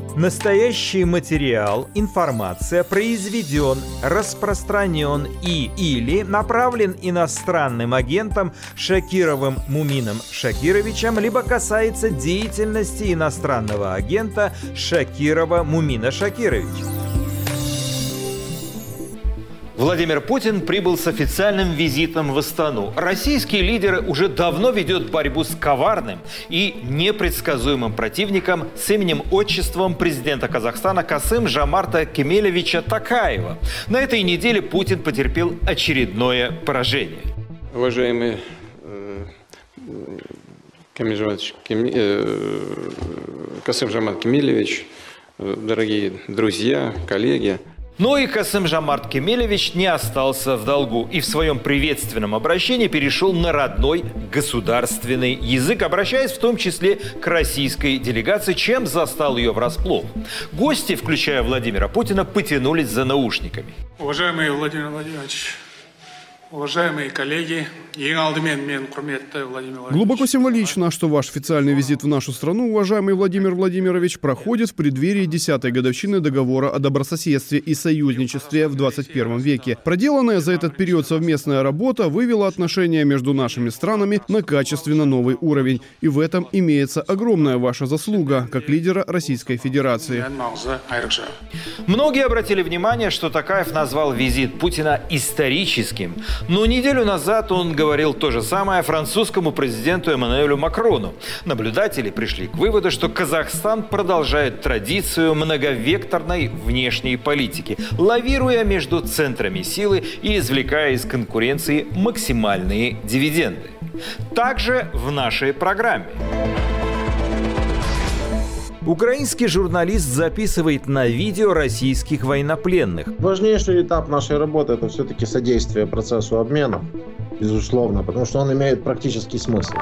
Настоящий материал, информация произведен, распространен или направлен иностранным агентом Шакировым Мумином Шакировичем, либо касается деятельности иностранного агента Шакирова Мумина Шакировича. Владимир Путин прибыл с официальным визитом в Астану. Российский лидер уже давно ведет борьбу с коварным и непредсказуемым противником с именем-отчеством президента Казахстана Касым-Жомарта Кемелевича Токаева. На этой неделе Путин потерпел очередное поражение. Уважаемый Касым-Жомарт Кемелевич, дорогие друзья, коллеги. Но и Касым-Жомарт Кемелевич не остался в долгу и в своем приветственном обращении перешел на родной государственный язык, обращаясь в том числе к российской делегации, чем застал ее врасплох. Гости, включая Владимира Путина, потянулись за наушниками. Уважаемый Владимир Владимирович, уважаемые коллеги, глубоко символично, что ваш официальный визит в нашу страну, уважаемый Владимир Владимирович, проходит в преддверии 10-й годовщины договора о добрососедстве и союзничестве в 21 веке. Проделанная за этот период совместная работа вывела отношения между нашими странами на качественно новый уровень. И в этом имеется огромная ваша заслуга, как лидера Российской Федерации. Многие обратили внимание, что Токаев назвал визит Путина историческим. Но неделю назад он говорил то же самое французскому президенту Эммануэлю Макрону. Наблюдатели пришли к выводу, что Казахстан продолжает традицию многовекторной внешней политики, лавируя между центрами силы и извлекая из конкуренции максимальные дивиденды. Также в нашей программе. Украинский журналист записывает на видео российских военнопленных. Важнейший этап нашей работы – это все-таки содействие процессу обмена, безусловно, потому что он имеет практический смысл.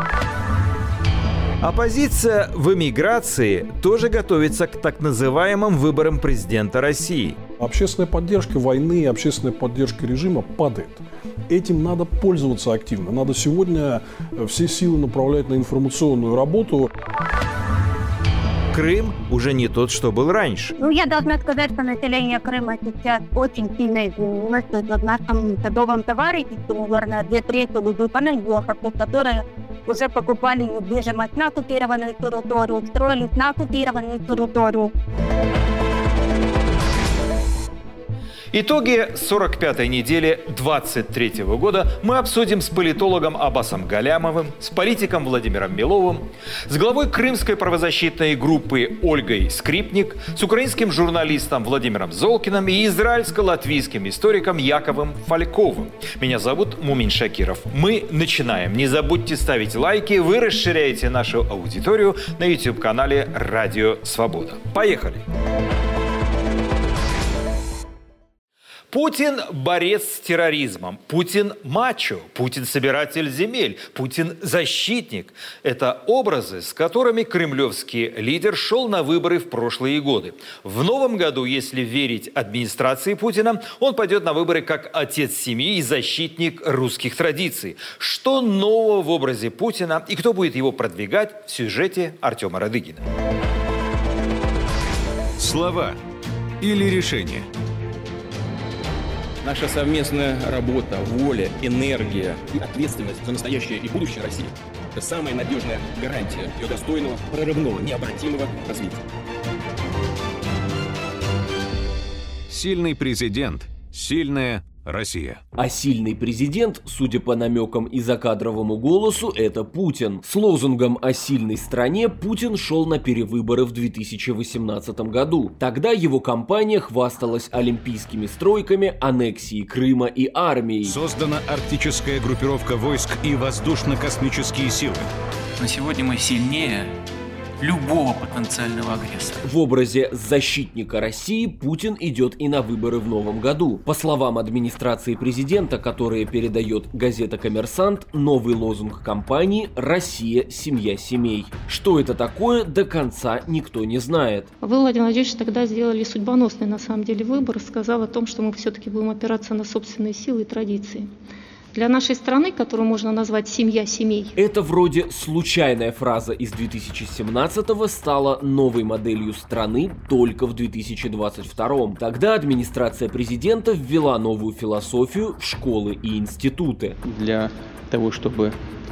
Оппозиция в эмиграции тоже готовится к так называемым выборам президента России. Общественная поддержка войны и общественная поддержка режима падает. Этим надо пользоваться активно. Надо сегодня все силы направлять на информационную работу. Крым уже не тот, что был раньше. Я должна сказать, что население Крыма сейчас очень сильно изменилось. В нашем садовом товариществе, наверное, 2/3 выпускников, которые уже покупали недвижимость на оккупированную территорию, строились на оккупированную территорию. Итоги 45-й недели 23 года мы обсудим с политологом Аббасом Галямовым, с политиком Владимиром Беловым, с главой крымской правозащитной группы Ольгой Скрипник, с украинским журналистом Владимиром Золкиным и израильско-латвийским историком Яковом Фальковым. Меня зовут Мумин Шакиров. Мы начинаем. Не забудьте ставить лайки, вы расширяете нашу аудиторию на YouTube-канале «Радио Свобода». Поехали! Путин – борец с терроризмом, Путин – мачо, Путин – собиратель земель, Путин – защитник. Это образы, с которыми кремлевский лидер шел на выборы в прошлые годы. В новом году, если верить администрации Путина, он пойдет на выборы как отец семьи и защитник русских традиций. Что нового в образе Путина и кто будет его продвигать в сюжете Артема Радыгина. Слова или решения? Наша совместная работа, воля, энергия и ответственность за настоящее и будущее России – это самая надежная гарантия ее достойного, прорывного, необратимого развития. Сильный президент, сильная Россия. А сильный президент, судя по намекам и закадровому голосу, это Путин. С лозунгом о сильной стране Путин шел на перевыборы в 2018 году. Тогда его кампания хвасталась олимпийскими стройками, аннексией Крыма и армией. Создана арктическая группировка войск и воздушно-космические силы. На сегодня мы сильнее любого потенциального агрессора. В образе защитника России Путин идет и на выборы в новом году. По словам администрации президента, которые передает газета «Коммерсант», новый лозунг кампании «Россия – семья семей». Что это такое, до конца никто не знает. Вы, Владимир Владимирович, тогда сделали судьбоносный на самом деле выбор, сказав о том, что мы все-таки будем опираться на собственные силы и традиции. Для нашей страны, которую можно назвать «семья семей». Это вроде случайная фраза из 2017-го стала новой моделью страны только в 2022-м. Тогда администрация президента ввела новую философию в школы и институты. Для того, чтобы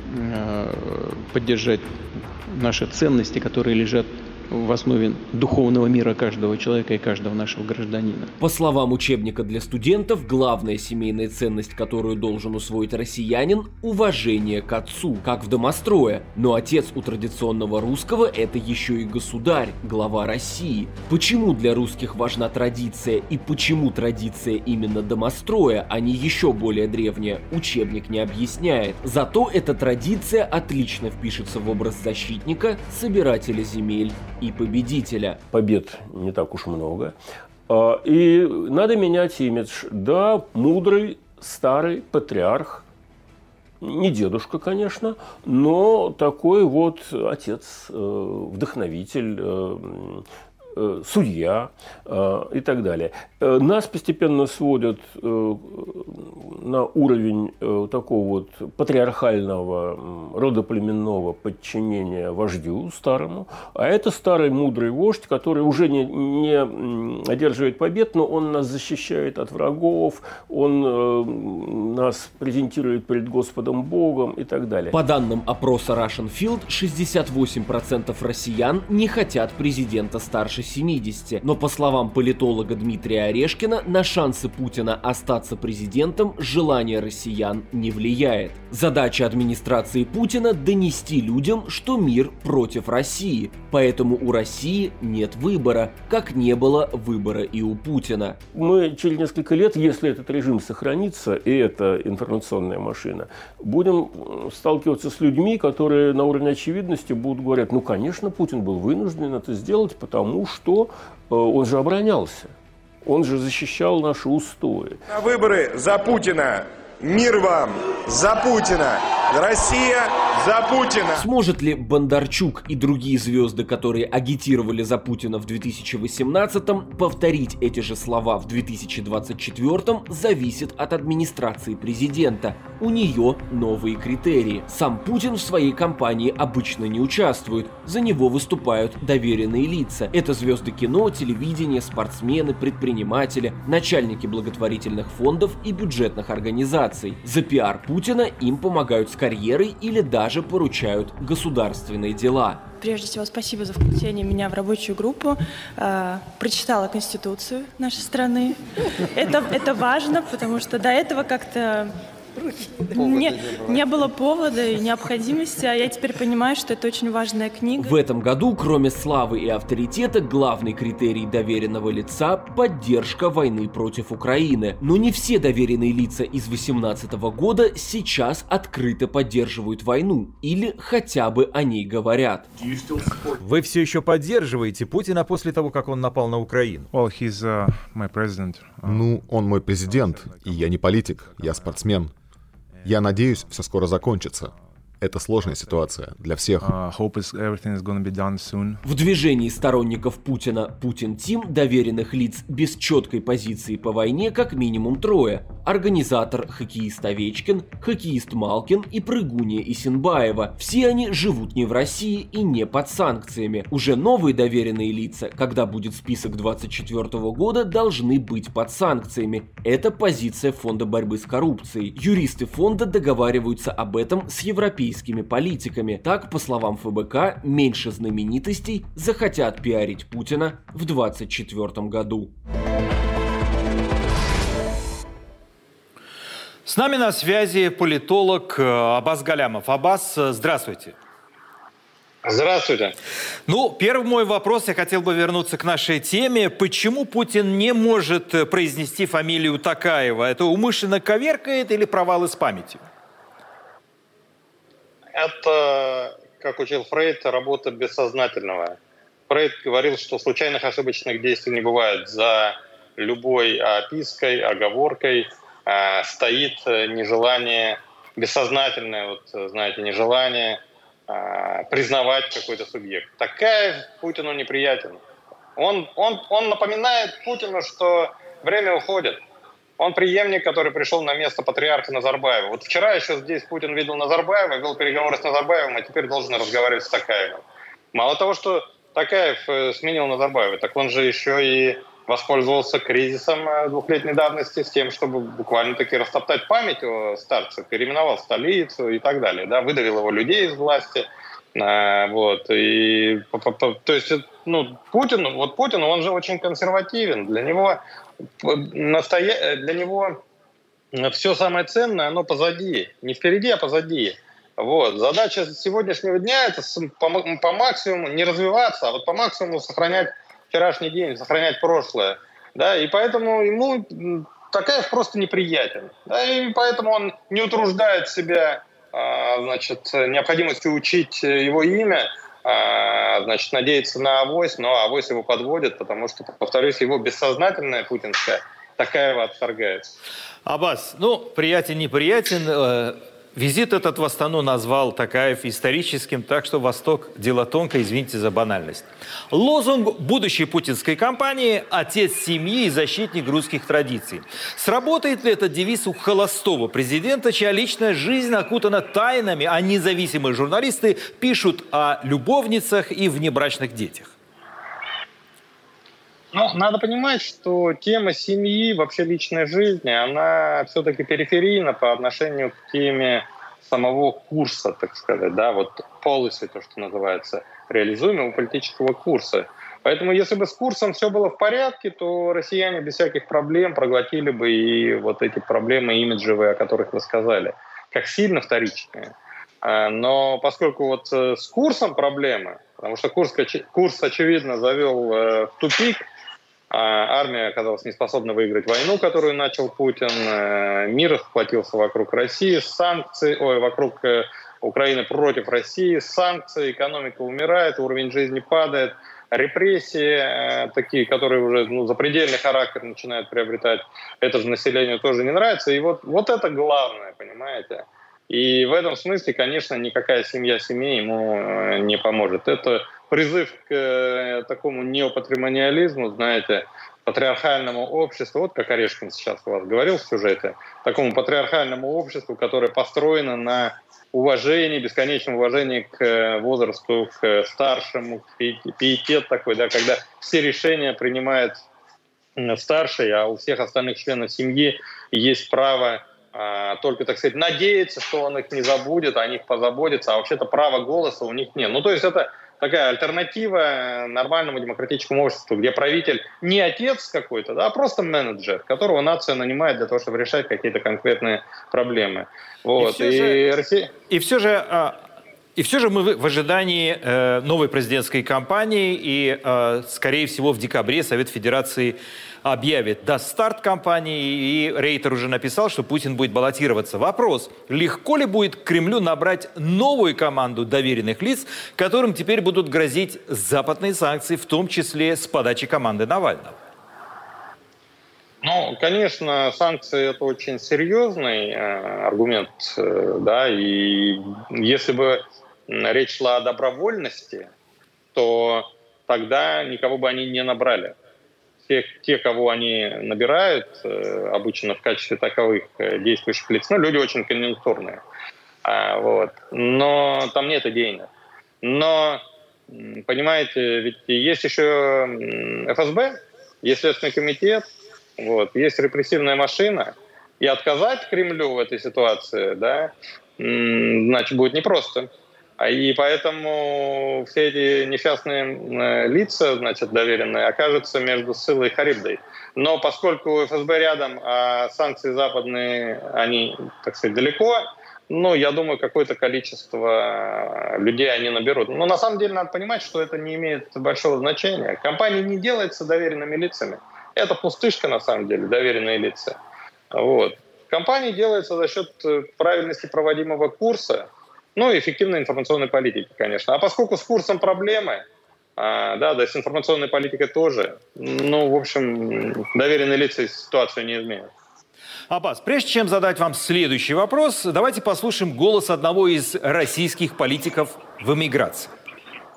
поддержать наши ценности, которые лежат в основе духовного мира каждого человека и каждого нашего гражданина. По словам учебника для студентов, главная семейная ценность, которую должен усвоить россиянин – уважение к отцу, как в «Домострое». Но отец у традиционного русского – это еще и государь, глава России. Почему для русских важна традиция и почему традиция именно «Домостроя», а не еще более древняя, учебник не объясняет. Зато эта традиция отлично впишется в образ защитника, собирателя земель и победителя. Побед не так уж много. И надо менять имидж. Да, мудрый, старый патриарх. Не дедушка, конечно, но такой вот отец, вдохновитель, судья и так далее. Нас постепенно сводят на уровень такого вот патриархального родоплеменного подчинения вождю старому. А это старый мудрый вождь, который уже не одерживает побед, но он нас защищает от врагов, он нас презентирует перед Господом Богом и так далее. По данным опроса Russian Field, 68% россиян не хотят президента старше 70. Но по словам политолога Дмитрия Орешкина, на шансы Путина остаться президентом желание россиян не влияет. Задача администрации Путина – донести людям, что мир против России. Поэтому у России нет выбора, как не было выбора и у Путина. Мы через несколько лет, если этот режим сохранится, и эта информационная машина, будем сталкиваться с людьми, которые на уровне очевидности будут говорить: ну, конечно, Путин был вынужден это сделать, потому что он же оборонялся, он же защищал наши устои. На выборы за Путина! Мир вам! За Путина! Россия за Путина! Сможет ли Бондарчук и другие звезды, которые агитировали за Путина в 2018-м, повторить эти же слова в 2024-м, зависит от администрации президента. У нее новые критерии. Сам Путин в своей кампании обычно не участвует, за него выступают доверенные лица. Это звезды кино, телевидения, спортсмены, предприниматели, начальники благотворительных фондов и бюджетных организаций. За пиар Путина им помогают с карьерой или даже поручают государственные дела. Прежде всего, спасибо за включение меня в рабочую группу. Прочитала Конституцию нашей страны. Это важно, потому что до этого как-то не было повода и необходимости, а я теперь понимаю, что это очень важная книга. В этом году, кроме славы и авторитета, главный критерий доверенного лица – поддержка войны против Украины. Но не все доверенные лица из 2018 года сейчас открыто поддерживают войну или хотя бы о ней говорят. Вы все еще поддерживаете Путина после того, как он напал на Украину? Ну, он мой президент, и я не политик, я спортсмен. Я надеюсь, все скоро закончится. Это сложная ситуация для всех. В движении сторонников Путина «Путин Тим» доверенных лиц без четкой позиции по войне как минимум трое. Организатор хоккеист Овечкин, хоккеист Малкин и прыгунья Исенбаева. Все они живут не в России и не под санкциями. Уже новые доверенные лица, когда будет список 2024 года, должны быть под санкциями. Это позиция Фонда борьбы с коррупцией. Юристы фонда договариваются об этом с европейскими политиками. Так, по словам ФБК, меньше знаменитостей захотят пиарить Путина в 2024 году. С нами на связи политолог Аббас Галямов. Аббас, здравствуйте. Здравствуйте. Ну, первый мой вопрос, я хотел бы вернуться к нашей теме. Почему Путин не может произнести фамилию Токаева? Это умышленно коверкает или провалы с памятью? Это, как учил Фрейд, работа бессознательного. Фрейд говорил, что случайных ошибочных действий не бывает. За любой опиской, оговоркой стоит нежелание, бессознательное, вот, знаете, нежелание признавать какой-то субъект. Токаев Путину неприятен. Он напоминает Путину, что время уходит. Он преемник, который пришел на место патриарха Назарбаева. Вот вчера еще здесь Путин видел Назарбаева, вел переговоры с Назарбаевым, а теперь должен разговаривать с Токаевым. Мало того, что Токаев сменил Назарбаева, так он же еще и воспользовался кризисом двухлетней давности с тем, чтобы буквально-таки растоптать память о старце, переименовал столицу и так далее, да, выдавил его людей из власти. Вот. И, то есть, ну, Путин, он же очень консервативен. Для него все самое ценное, оно позади. Не впереди, а позади. Вот. Задача сегодняшнего дня – это по максимуму не развиваться, а вот по максимуму сохранять вчерашний день, сохранять прошлое. Да? И поэтому ему Токаев просто неприятен. Да? И поэтому он не утруждает себя необходимостью учить его имя, надеяться на авось, но авось его подводит, потому что, повторюсь, его бессознательная путинская Токаева отторгается. Аббас, неприятен. Визит этот в Астану назвал Токаев историческим, так что Восток – дело тонкое, извините за банальность. Лозунг будущей путинской кампании – «Отец семьи и защитник русских традиций». Сработает ли этот девиз у холостого президента, чья личная жизнь окутана тайнами, а независимые журналисты пишут о любовницах и внебрачных детях? Ну, надо понимать, что тема семьи, вообще личной жизни, она все-таки периферийна по отношению к теме самого курса, так сказать, да, вот policy, то, что называется, реализуемого политического курса. Поэтому если бы с курсом все было в порядке, то россияне без всяких проблем проглотили бы и вот эти проблемы имиджевые, о которых вы сказали, как сильно вторичные. Но поскольку вот с курсом проблемы, потому что курс очевидно, завел в тупик, армия оказалась не способна выиграть войну, которую начал Путин. Мир схватился вокруг России, вокруг Украины против России, санкции, экономика умирает, уровень жизни падает, репрессии такие, которые уже запредельный характер начинают приобретать. Это же населению тоже не нравится. И вот это главное, понимаете? И в этом смысле, конечно, никакая семья семьи ему не поможет. Это призыв к такому неопатримониализму, знаете, патриархальному обществу, вот как Орешкин сейчас у вас говорил в сюжете, такому патриархальному обществу, которое построено на уважении, бесконечном уважении к возрасту, к старшему, пиетет такой, да, когда все решения принимает старший, а у всех остальных членов семьи есть право только, так сказать, надеяться, что он их не забудет, о них позаботится, а вообще-то права голоса у них нет. Ну, то есть это такая альтернатива нормальному демократическому обществу, где правитель не отец какой-то, да, а просто менеджер, которого нация нанимает для того, чтобы решать какие-то конкретные проблемы. Вот. И все же мы в ожидании новой президентской кампании, и, скорее всего, в декабре Совет Федерации даст старт кампании, и Рейтер уже написал, что Путин будет баллотироваться. Вопрос, легко ли будет Кремлю набрать новую команду доверенных лиц, которым теперь будут грозить западные санкции, в том числе с подачи команды Навального? Ну, конечно, санкции – это очень серьезный аргумент, да, и если бы речь шла о добровольности, то тогда никого бы они не набрали. Те, кого они набирают, обычно в качестве таковых действующих лиц, люди очень конъюнктурные. Вот. Но там нет идейных. Но, понимаете, ведь есть еще ФСБ, есть Следственный комитет, вот, есть репрессивная машина. И отказать Кремлю в этой ситуации, да, значит, будет непросто. И поэтому все эти несчастные лица, значит, доверенные, окажутся между Сциллой и Харибдой. Но поскольку ФСБ рядом, а санкции западные, они, так сказать, далеко, я думаю, какое-то количество людей они наберут. Но на самом деле надо понимать, что это не имеет большого значения. Компания не делается доверенными лицами. Это пустышка, на самом деле, доверенные лица. Вот. Компания делается за счет правильности проводимого курса, и эффективной информационной политики, конечно. А поскольку с курсом проблемы, да, с информационной политикой тоже, в общем, доверенные лица ситуацию не изменят. Аббас, прежде чем задать вам следующий вопрос, давайте послушаем голос одного из российских политиков в эмиграции.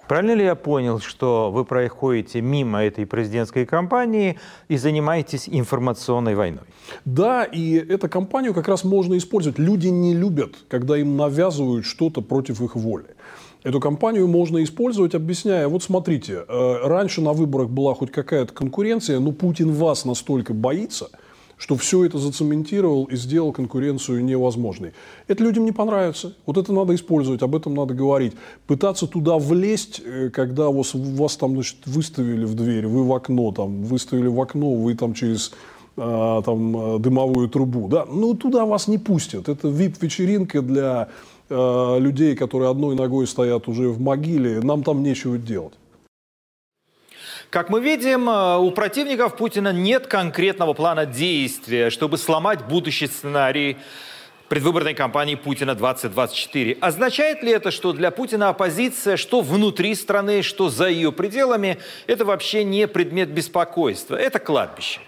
Правильно ли я понял, что вы проходите мимо этой президентской кампании и занимаетесь информационной войной? Да, и эту кампанию как раз можно использовать. Люди не любят, когда им навязывают что-то против их воли. Эту кампанию можно использовать, объясняя, вот смотрите, раньше на выборах была хоть какая-то конкуренция, но Путин вас настолько боится, что все это зацементировал и сделал конкуренцию невозможной. Это людям не понравится. Вот это надо использовать, об этом надо говорить. Пытаться туда влезть, когда вас там, значит, выставили в дверь, вы в окно, там, выставили в окно, вы там через там, дымовую трубу. Да? Ну, туда вас не пустят. Это VIP-вечеринка для людей, которые одной ногой стоят уже в могиле. Нам там нечего делать. Как мы видим, у противников Путина нет конкретного плана действия, чтобы сломать будущий сценарий предвыборной кампании Путина 2024. Означает ли это, что для Путина оппозиция, что внутри страны, что за ее пределами, это вообще не предмет беспокойства, это кладбище?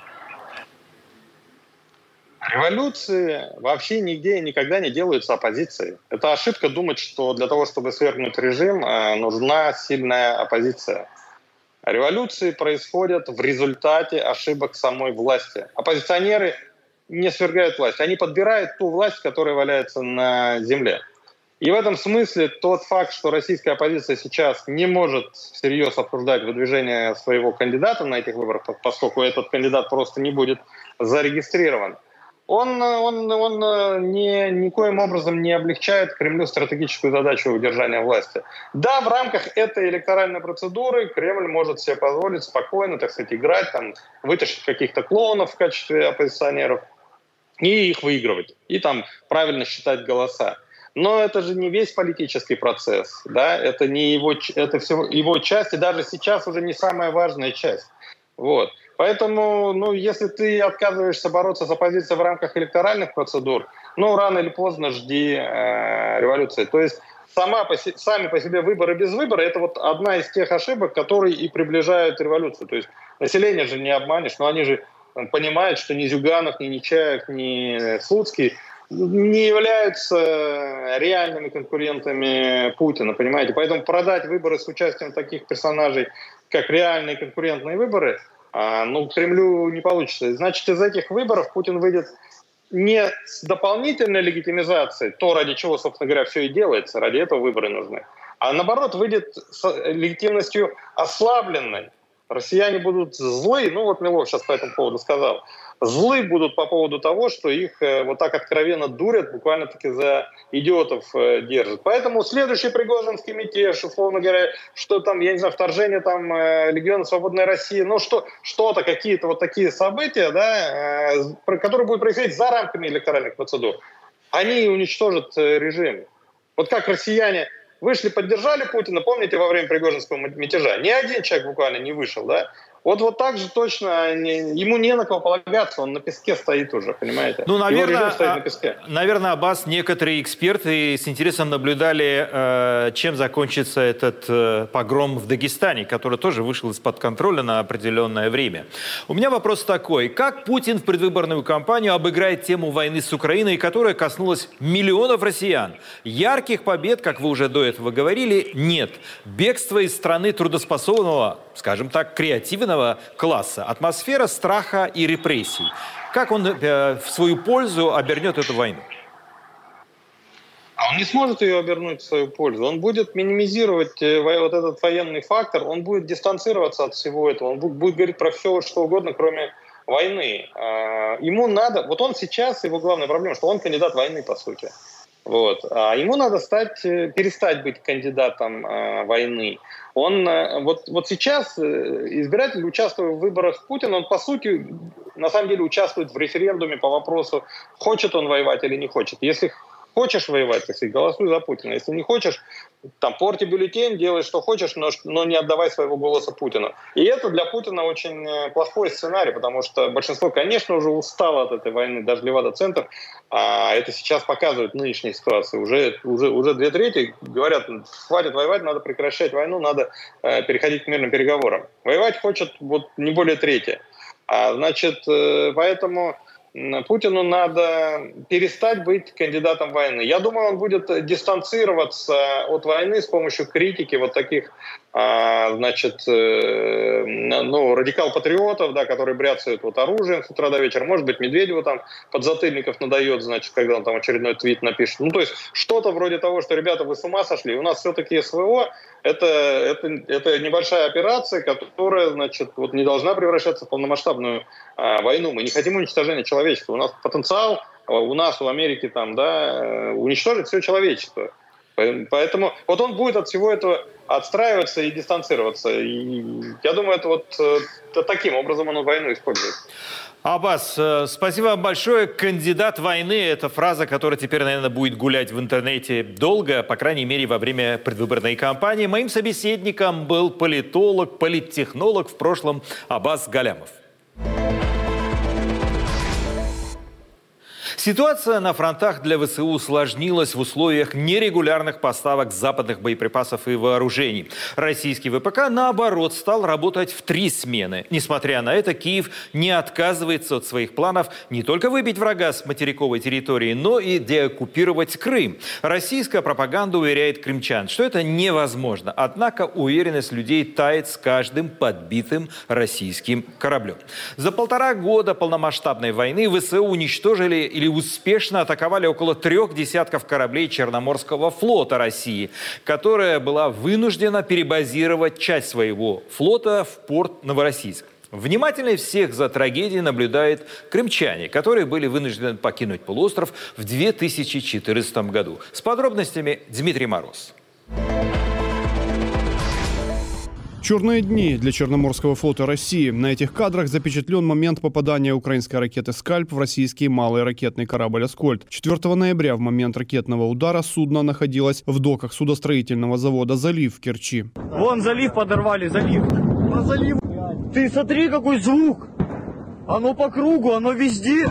Революции вообще нигде и никогда не делаются оппозицией. Это ошибка думать, что для того, чтобы свергнуть режим, нужна сильная оппозиция. Революции происходят в результате ошибок самой власти. Оппозиционеры не свергают власть, они подбирают ту власть, которая валяется на земле. И в этом смысле тот факт, что российская оппозиция сейчас не может всерьез обсуждать выдвижение своего кандидата на этих выборах, поскольку этот кандидат просто не будет зарегистрирован, он никоим образом не облегчает Кремлю стратегическую задачу удержания власти. Да, в рамках этой электоральной процедуры Кремль может себе позволить спокойно, так сказать, играть, там, вытащить каких-то клоунов в качестве оппозиционеров и их выигрывать, и там правильно считать голоса. Но это же не весь политический процесс, да? Это не его, это все его часть, и даже сейчас уже не самая важная часть. Вот. Поэтому, если ты отказываешься бороться с оппозицией в рамках электоральных процедур, рано или поздно жди революции. То есть сами по себе выборы без выбора – это вот одна из тех ошибок, которые и приближают революцию. То есть население же не обманешь, но они же понимают, что ни Зюганов, ни Нечаев, ни Слуцкий не являются реальными конкурентами Путина, понимаете? Поэтому продать выборы с участием таких персонажей, как реальные конкурентные выборы, Кремлю не получится. Значит, из этих выборов Путин выйдет не с дополнительной легитимизацией, то, ради чего, собственно говоря, все и делается, ради этого выборы нужны, а наоборот выйдет с легитимностью ослабленной. Россияне будут злы, Милов сейчас по этому поводу сказал, злы будут по поводу того, что их вот так откровенно дурят, буквально-таки за идиотов держат. Поэтому следующий Пригожинский мятеж, условно говоря, что там, я не знаю, вторжение там Легиона Свободной России, что-то, какие-то вот такие события, да, которые будут происходить за рамками электоральных процедур, они уничтожат режим. Вот как россияне вышли, поддержали Путина, помните, во время Пригожинского мятежа? Ни один человек буквально не вышел, да? Вот так же точно ему не на кого полагаться, он на песке стоит уже, понимаете? Наверное, Аббас, некоторые эксперты с интересом наблюдали, чем закончится этот погром в Дагестане, который тоже вышел из-под контроля на определенное время. У меня вопрос такой. Как Путин в предвыборную кампанию обыграет тему войны с Украиной, которая коснулась миллионов россиян? Ярких побед, как вы уже до этого говорили, нет. Бегство из страны трудоспособного, скажем так, креативного класса, атмосфера страха и репрессий. Как он в свою пользу обернет эту войну? Он не сможет ее обернуть в свою пользу. Он будет минимизировать вот этот военный фактор, он будет дистанцироваться от всего этого, он будет говорить про все, что угодно, кроме войны. Ему надо, вот он сейчас, его главная проблема, что он кандидат войны, по сути. Вот. А ему надо перестать быть кандидатом войны. Он вот сейчас избиратель, участвуя в выборах Путина, он по сути на самом деле участвует в референдуме по вопросу, хочет он воевать или не хочет. Если хочешь воевать, так сказать, голосуй за Путина. Если не хочешь, там порти бюллетень, делай что хочешь, но не отдавай своего голоса Путину. И это для Путина очень плохой сценарий, потому что большинство, конечно, уже устало от этой войны, даже Левада-центр, а это сейчас показывает нынешняя ситуация. Уже 2/3 говорят, хватит воевать, надо прекращать войну, надо переходить к мирным переговорам. Воевать хочет не более трети. Значит, поэтому Путину надо перестать быть кандидатом войны. Я думаю, он будет дистанцироваться от войны с помощью критики вот таких значит, радикал-патриотов, да, которые бряцают вот оружием с утра до вечера. Может быть, Медведеву там подзатыльников надает, значит, когда он там очередной твит напишет. Ну, то есть что-то вроде того, что, ребята, вы с ума сошли. У нас все-таки СВО это небольшая операция, которая, значит, вот не должна превращаться в полномасштабную войну. Мы не хотим уничтожения человечества. У нас потенциал, у нас, в Америке, там, да, уничтожить все человечество. Поэтому вот он будет от всего этого отстраиваться и дистанцироваться. И я думаю, это вот таким образом он войну использует. Аббас, спасибо вам большое. Кандидат войны – это фраза, которая теперь, наверное, будет гулять в интернете долго, по крайней мере, во время предвыборной кампании. Моим собеседником был политолог, политтехнолог в прошлом Аббас Галямов. Ситуация на фронтах для ВСУ усложнилась в условиях нерегулярных поставок западных боеприпасов и вооружений. Российский ВПК, наоборот, стал работать в 3 смены. Несмотря на это, Киев не отказывается от своих планов не только выбить врага с материковой территории, но и деоккупировать Крым. Российская пропаганда уверяет крымчан, что это невозможно. Однако уверенность людей тает с каждым подбитым российским кораблем. За 1,5 года полномасштабной войны ВСУ уничтожили или успешно атаковали около 3 десятков кораблей Черноморского флота России, которая была вынуждена перебазировать часть своего флота в порт Новороссийск. Внимательнее всех за трагедией наблюдают крымчане, которые были вынуждены покинуть полуостров в 2014 году. С подробностями Дмитрий Мороз. Черные дни для Черноморского флота России. На этих кадрах запечатлен момент попадания украинской ракеты «Скальп» в российский малый ракетный корабль «Аскольд». 4 ноября в момент ракетного удара судно находилось в доках судостроительного завода «Залив» в Керчи. Вон залив подорвали, залив. Залив. Ты смотри, какой звук. Оно по кругу, оно везде.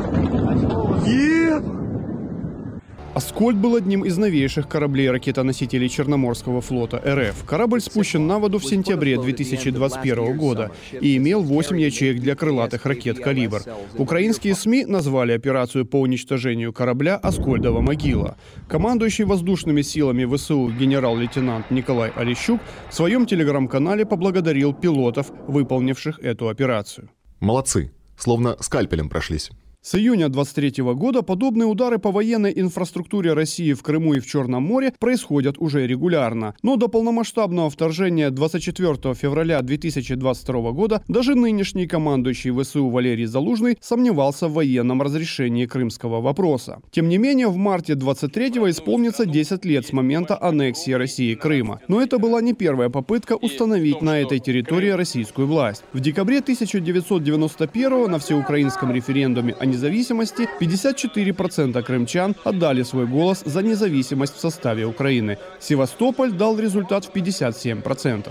«Аскольд» был одним из новейших кораблей-ракетоносителей Черноморского флота РФ. Корабль спущен на воду в сентябре 2021 года и имел 8 ячеек для крылатых ракет «Калибр». Украинские СМИ назвали операцию по уничтожению корабля «Аскольдова могила». Командующий воздушными силами ВСУ генерал-лейтенант Николай Олещук в своем телеграм-канале поблагодарил пилотов, выполнивших эту операцию. Молодцы, словно скальпелем прошлись. С июня 2023 года подобные удары по военной инфраструктуре России в Крыму и в Черном море происходят уже регулярно. Но до полномасштабного вторжения 24 февраля 2022 года даже нынешний командующий ВСУ Валерий Залужный сомневался в военном разрешении крымского вопроса. Тем не менее, в марте 23-го исполнится 10 лет с момента аннексии России Крыма. Но это была не первая попытка установить на этой территории российскую власть. В декабре 1991-го на всеукраинском референдуме о независимости 54% крымчан отдали свой голос за независимость в составе Украины. Севастополь дал результат в 57%.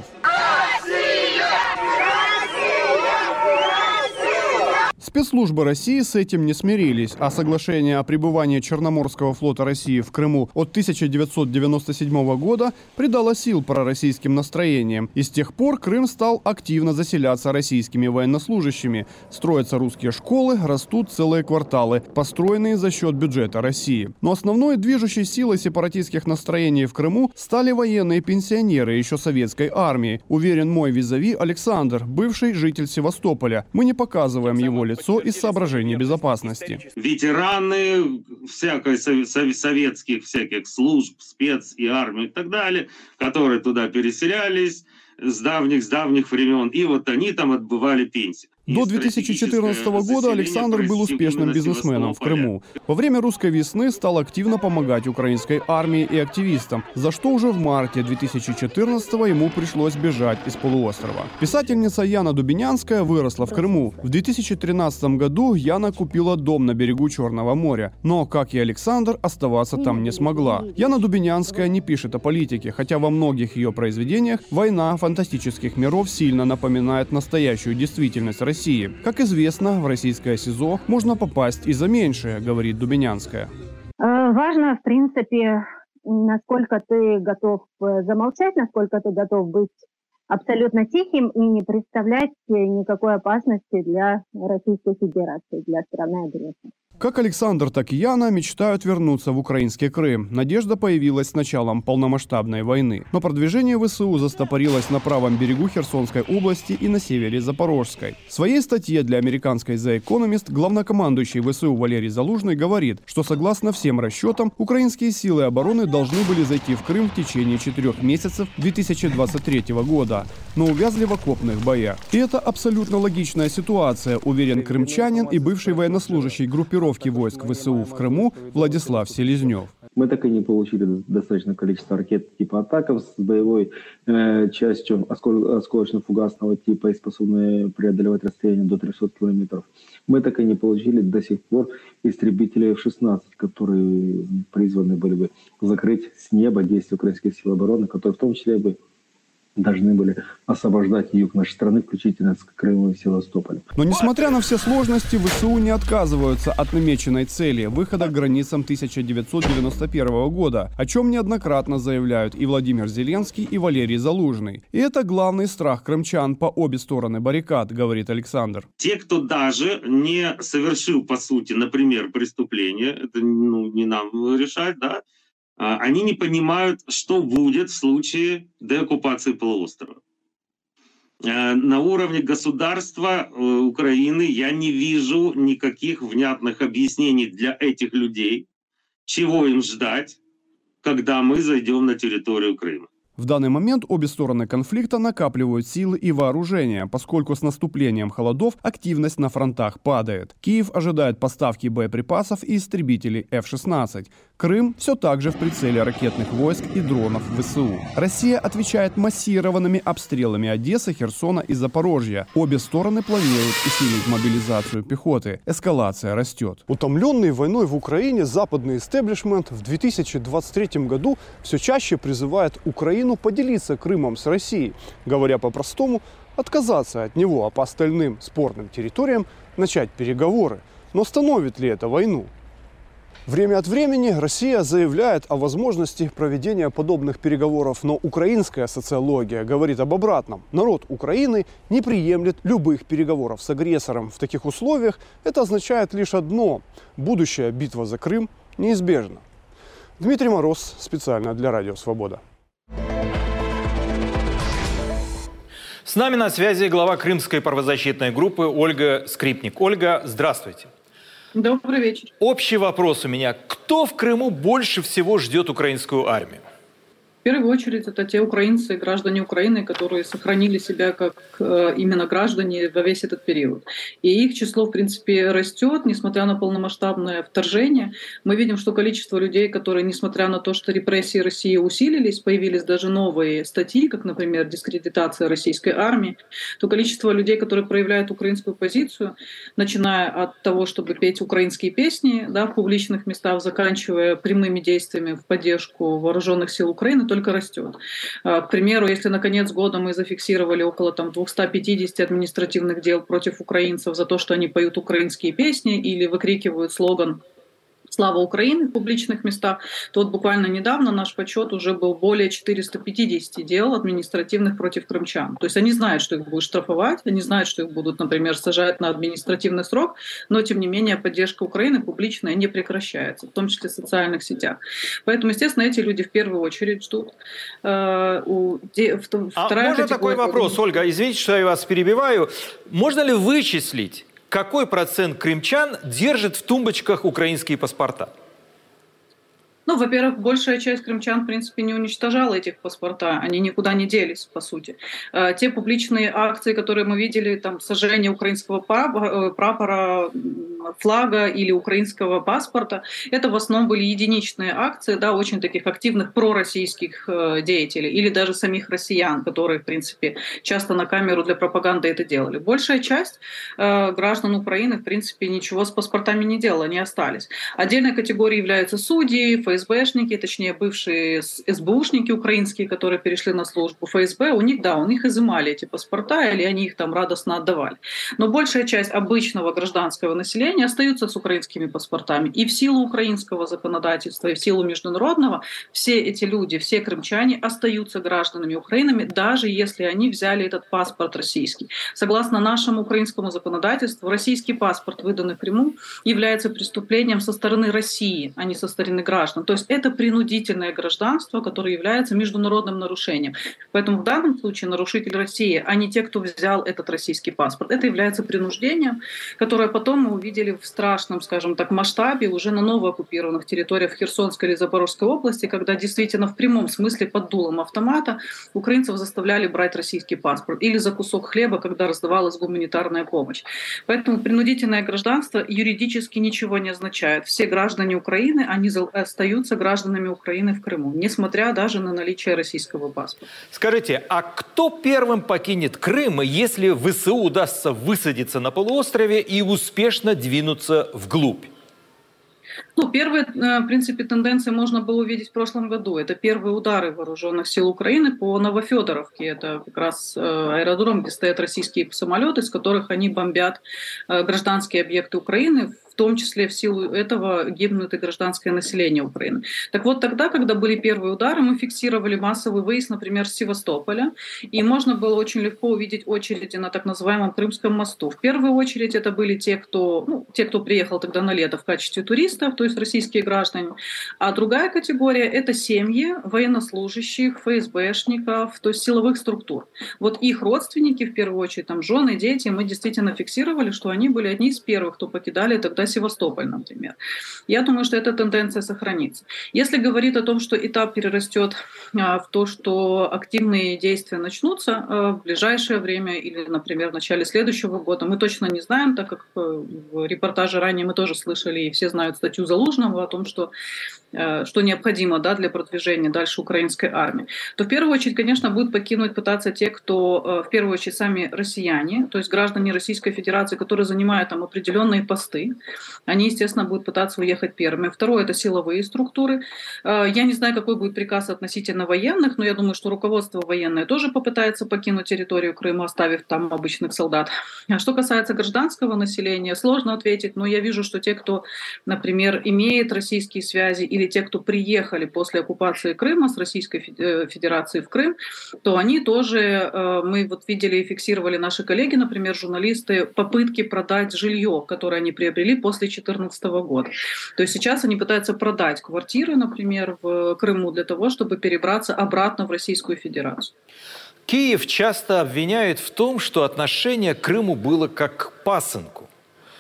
Спецслужбы России с этим не смирились, а соглашение о пребывании Черноморского флота России в Крыму от 1997 года придало сил пророссийским настроениям. И с тех пор Крым стал активно заселяться российскими военнослужащими. Строятся русские школы, растут целые кварталы, построенные за счет бюджета России. Но основной движущей силой сепаратистских настроений в Крыму стали военные пенсионеры еще советской армии. Уверен мой визави Александр, бывший житель Севастополя. Мы не показываем его лицо из соображений безопасности. Ветераны советских всяких служб, спец и армии и так далее, которые туда переселялись с давних времен, и вот они там отбывали пенсию. До 2014 года Александр был успешным бизнесменом в Крыму. Во время русской весны стал активно помогать украинской армии и активистам, за что уже в марте 2014 ему пришлось бежать из полуострова. Писательница Яна Дубинянская выросла в Крыму. В 2013 году Яна купила дом на берегу Черного моря, но, как и Александр, оставаться там не смогла. Яна Дубинянская не пишет о политике, хотя во многих ее произведениях война фантастических миров сильно напоминает настоящую действительность России. Как известно, в российское СИЗО можно попасть и за меньшее, говорит Дубинянская. Важно, в принципе, насколько ты готов замолчать, насколько ты готов быть абсолютно тихим и не представлять никакой опасности для Российской Федерации, для страны-агрессора. Как Александр, так и Яна мечтают вернуться в украинский Крым. Надежда появилась с началом полномасштабной войны. Но продвижение ВСУ застопорилось на правом берегу Херсонской области и на севере Запорожской. В своей статье для американской The Economist главнокомандующий ВСУ Валерий Залужный говорит, что согласно всем расчетам, украинские силы обороны должны были зайти в Крым в течение 4 месяцев 2023 года, но увязли в окопных боях. И это абсолютно логичная ситуация, уверен крымчанин и бывший военнослужащий группировки войск ВСУ в Крыму Владислав Селезнев. Мы так и не получили достаточное количество ракет типа «Атаков» с боевой частью осколочно-фугасного типа и способные преодолевать расстояние до 300 километров. Мы так и не получили до сих пор истребители F-16, которые призваны были бы закрыть с неба действия украинских сил обороны, которые в том числе бы должны были освобождать юг нашей страны, включительно с Крыма и Севастополя. Но несмотря на все сложности, ВСУ не отказываются от намеченной цели – выхода к границам 1991 года, о чем неоднократно заявляют и Владимир Зеленский, и Валерий Залужный. И это главный страх крымчан по обе стороны баррикад, говорит Александр. Те, кто даже не совершил, по сути, например, преступление, это не нам решать, да, они не понимают, что будет в случае деоккупации полуострова. На уровне государства Украины я не вижу никаких внятных объяснений для этих людей, чего им ждать, когда мы зайдем на территорию Крыма. В данный момент обе стороны конфликта накапливают силы и вооружение, поскольку с наступлением холодов активность на фронтах падает. Киев ожидает поставки боеприпасов и истребителей F-16. Крым все так же в прицеле ракетных войск и дронов ВСУ. Россия отвечает массированными обстрелами Одессы, Херсона и Запорожья. Обе стороны планируют усилить мобилизацию пехоты. Эскалация растет. Утомленный войной в Украине, западный истеблишмент в 2023 году все чаще призывает Украину поделиться Крымом с Россией, говоря по-простому, отказаться от него, а по остальным спорным территориям начать переговоры. Но остановит ли это войну? Время от времени Россия заявляет о возможности проведения подобных переговоров, но украинская социология говорит об обратном. Народ Украины не приемлет любых переговоров с агрессором. В таких условиях это означает лишь одно – будущая битва за Крым неизбежна. Дмитрий Мороз, специально для Радио Свобода. С нами на связи глава крымской правозащитной группы Ольга Скрипник. Ольга, здравствуйте. Добрый вечер. Общий вопрос у меня. Кто в Крыму больше всего ждет украинскую армию? В первую очередь это те украинцы, граждане Украины, которые сохранили себя как именно граждане во весь этот период. И их число, в принципе, растет, несмотря на полномасштабное вторжение. Мы видим, что количество людей, которые, несмотря на то, что репрессии России усилились, появились даже новые статьи, как, например, дискредитация российской армии, то количество людей, которые проявляют украинскую позицию, начиная от того, чтобы петь украинские песни, да, в публичных местах, заканчивая прямыми действиями в поддержку вооруженных сил Украины, только растет. К примеру, если на конец года мы зафиксировали около 250 административных дел против украинцев за то, что они поют украинские песни или выкрикивают слоган «Слава Украине» в публичных местах, то вот буквально недавно наш подсчет уже был более 450 дел административных против крымчан. То есть они знают, что их будут штрафовать, они знают, что их будут, например, сажать на административный срок, но тем не менее поддержка Украины публичная не прекращается, в том числе в социальных сетях. Поэтому, естественно, эти люди в первую очередь ждут. Можно такой вопрос, Ольга? Извините, что я вас перебиваю. Можно ли вычислить, какой процент крымчан держит в тумбочках украинские паспорта? Ну, во-первых, большая часть крымчан, в принципе, не уничтожала этих паспорта, они никуда не делись, по сути. Те публичные акции, которые мы видели, там, сожжение украинского прапора, флага или украинского паспорта, это в основном были единичные акции, да, очень таких активных пророссийских деятелей или даже самих россиян, которые, в принципе, часто на камеру для пропаганды это делали. Большая часть граждан Украины, в принципе, ничего с паспортами не делала, они остались. Отдельной категорией являются судьи, ФСБшники, точнее, бывшие СБУшники украинские, которые перешли на службу ФСБ, у них изымали эти паспорта, или они их там радостно отдавали. Но большая часть обычного гражданского населения, населения остаются с украинскими паспортами. И в силу украинского законодательства, и в силу международного, все эти люди, все крымчане остаются гражданами Украины, даже если они взяли этот паспорт российский. Согласно нашему украинскому законодательству, российский паспорт, выданный в Крыму, является преступлением со стороны России, а не со стороны граждан. То есть это принудительное гражданство, которое является международным нарушением. Поэтому в данном случае нарушитель России, а не те, кто взял этот российский паспорт. Это является принуждением, которое потом мы увидели в страшном, скажем так, масштабе уже на новооккупированных территориях Херсонской или Запорожской области, когда действительно в прямом смысле под дулом автомата украинцев заставляли брать российский паспорт. Или за кусок хлеба, когда раздавалась гуманитарная помощь. Поэтому принудительное гражданство юридически ничего не означает. Все граждане Украины, они остаются гражданами Украины в Крыму, несмотря даже на наличие российского паспорта. Скажите, а кто первым покинет Крым, если ВСУ удастся высадиться на полуострове и успешно двинуться вглубь? Первые, в принципе, тенденции можно было увидеть в прошлом году. Это первые удары вооруженных сил Украины по Новофедоровке. Это как раз аэродром, где стоят российские самолеты, с которых они бомбят гражданские объекты Украины. В том числе в силу этого гибнут и гражданское население Украины. Так вот, тогда, когда были первые удары, мы фиксировали массовый выезд, например, с Севастополя, и можно было очень легко увидеть очереди на так называемом Крымском мосту. В первую очередь это были те, кто приехал тогда на лето в качестве туристов, то есть российские граждане. А другая категория – это семьи военнослужащих, ФСБшников, то есть силовых структур. Вот их родственники, в первую очередь, там, жены, дети, мы действительно фиксировали, что они были одни из первых, кто покидали тогда Севастополь, например. Я думаю, что эта тенденция сохранится. Если говорить о том, что этап перерастет в то, что активные действия начнутся в ближайшее время или, например, в начале следующего года, мы точно не знаем, так как в репортаже ранее мы тоже слышали, и все знают статью Залужного о том, что необходимо для продвижения дальше украинской армии, то в первую очередь, конечно, будут пытаться те, кто в первую очередь сами россияне, то есть граждане Российской Федерации, которые занимают там определенные посты, они, естественно, будут пытаться уехать первыми. Второе – это силовые структуры. Я не знаю, какой будет приказ относительно военных, но я думаю, что руководство военное тоже попытается покинуть территорию Крыма, оставив там обычных солдат. А что касается гражданского населения, сложно ответить, но я вижу, что те, кто, например, имеет российские связи, или те, кто приехали после оккупации Крыма с Российской Федерации в Крым, то они тоже, мы вот видели и фиксировали наши коллеги, например, журналисты, попытки продать жилье, которое они приобрели после 2014 года. То есть сейчас они пытаются продать квартиры, например, в Крыму для того, чтобы перебраться обратно в Российскую Федерацию. Киев часто обвиняют в том, что отношение к Крыму было как к пасынку.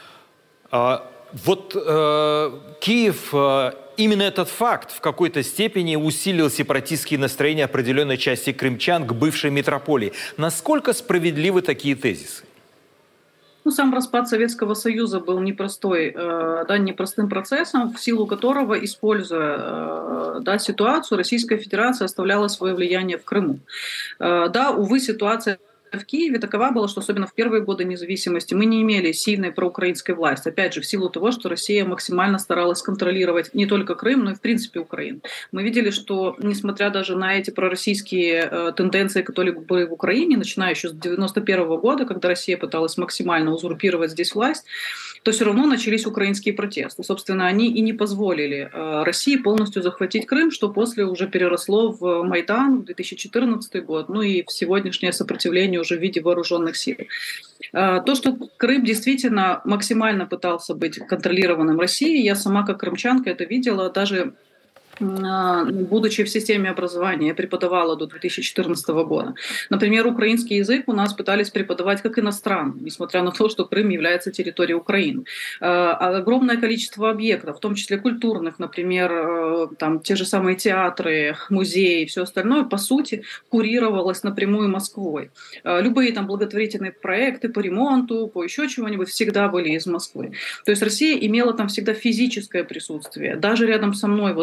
Киев, именно этот факт в какой-то степени усилил сепаратистские настроения определенной части крымчан к бывшей метрополии. Насколько справедливы такие тезисы? Сам распад Советского Союза был непростым процессом, в силу которого, используя ситуацию, Российская Федерация оставляла свое влияние в Крыму. Увы, ситуация в Киеве такова была, что особенно в первые годы независимости мы не имели сильной проукраинской власти. Опять же, в силу того, что Россия максимально старалась контролировать не только Крым, но и в принципе Украину. Мы видели, что несмотря даже на эти пророссийские тенденции, которые были в Украине, начиная еще с 1991 года, когда Россия пыталась максимально узурпировать здесь власть, то все равно начались украинские протесты. Собственно, они и не позволили России полностью захватить Крым, что после уже переросло в Майдан в 2014 год, и в сегодняшнее сопротивление уже в виде вооруженных сил. То, что Крым действительно максимально пытался быть контролированным Россией, я сама как крымчанка это видела, даже будучи в системе образования, я преподавала до 2014 года. Например, украинский язык у нас пытались преподавать как иностранный, несмотря на то, что Крым является территорией Украины. Огромное количество объектов, в том числе культурных, например, те же самые театры, музеи и все остальное, по сути, курировалось напрямую Москвой. Любые благотворительные проекты по ремонту, по еще чего-нибудь всегда были из Москвы. То есть Россия имела там всегда физическое присутствие. Даже рядом со мной, возле моего